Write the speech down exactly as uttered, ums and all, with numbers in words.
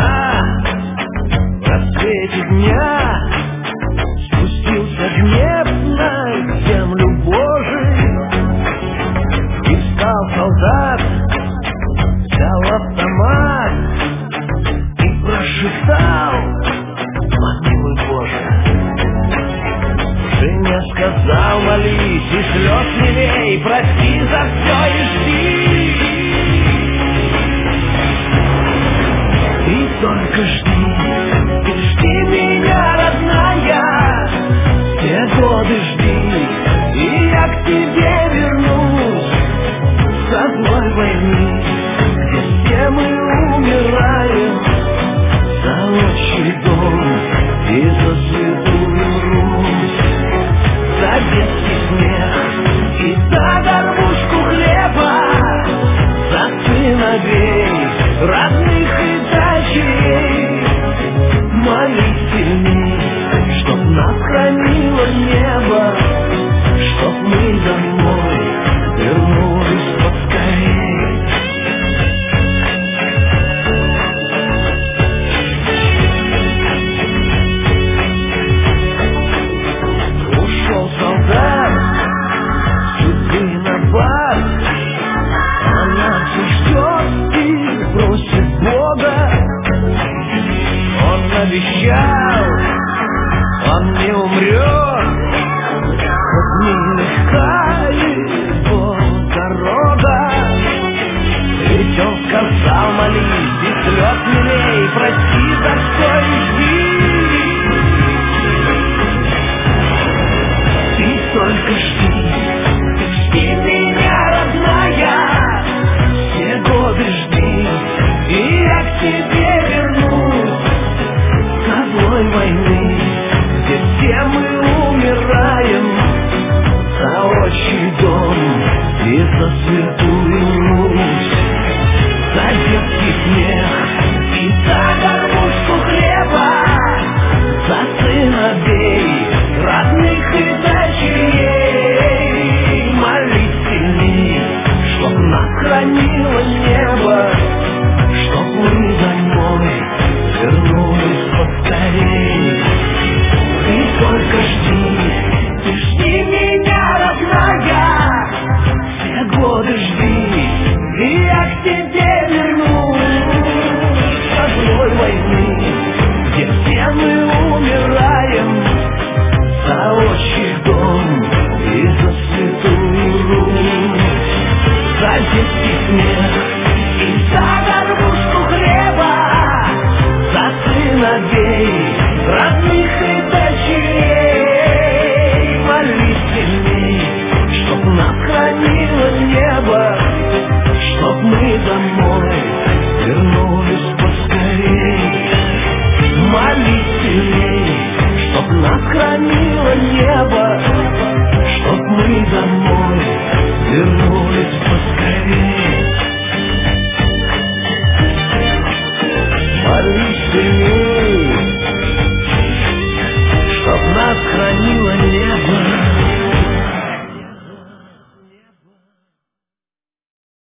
вчера в рассвете дня спустился гнев на землю Божию, и встал солдат, взял автомат и прошептал: помилуй Боже. Уже не сказал: молись и слез не лей, прости за все и жди. И только жди, и жди меня, родная, все годы жди, и я к тебе вернусь со злой войны, где все мы умираем за отчий дом и за святую Русь, за детский смех и за горбушку хлеба, за сыновей родных и дочерей. Молись сильней, чтоб нас хранило небо, чтоб мы домой вернулись поскорей. Ушел солдат судьбы на бар, а нас ждет и просит Бога. Он обещает